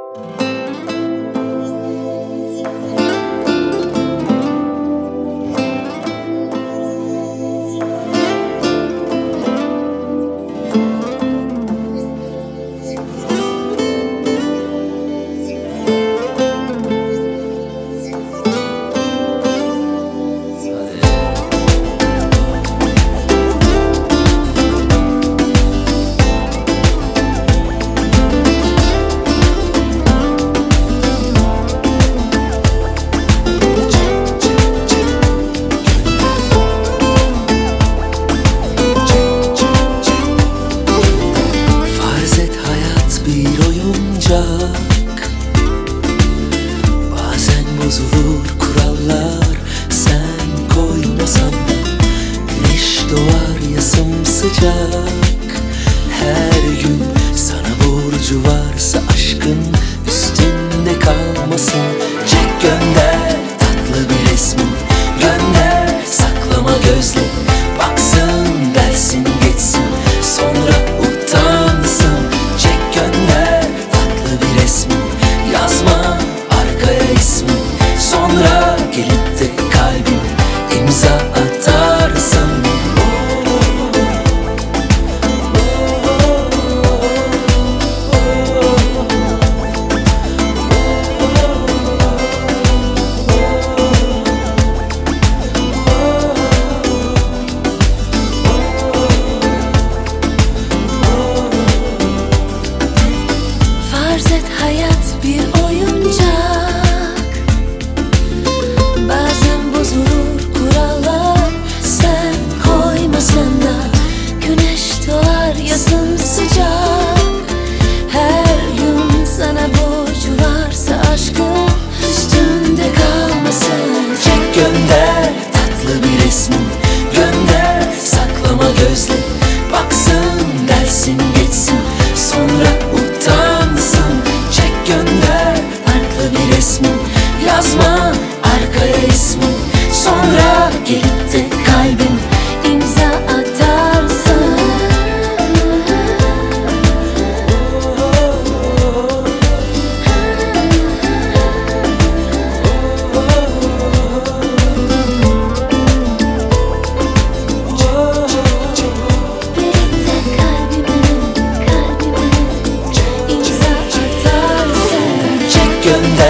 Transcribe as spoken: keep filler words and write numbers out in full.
Bazen bozulur kurallar, sen koymasan da güneş doğar ya sımsıcak. Her gün sana borcu varsa aşkın üstünde kalmasın. Çek gönder tatlı bir resmin, gönder saklama gözle, baksın dersin geçsin sonra utansın. Çek gönder tatlı bir resmin, yazma arkaya ismin, sonra gelip de kalbine imza atarsın. Farz et hayat bir oyuncak, bazen bozulur kurallar, sen koymasan da güneş doğar ya sımsıcak. Her gün sana borcu varsa aşkın üstünde kalmasın. Çek gönder tatlı bir resmin, gönder saklama gözle, baksın dersin geçsin sonra utansın. Çek gönder farklı bir resmin, yazma arkaya ismin, sonra gelip de kalbin İmza atarsın. Birlikte kalbime, kalbime imza atarsın. çek gönder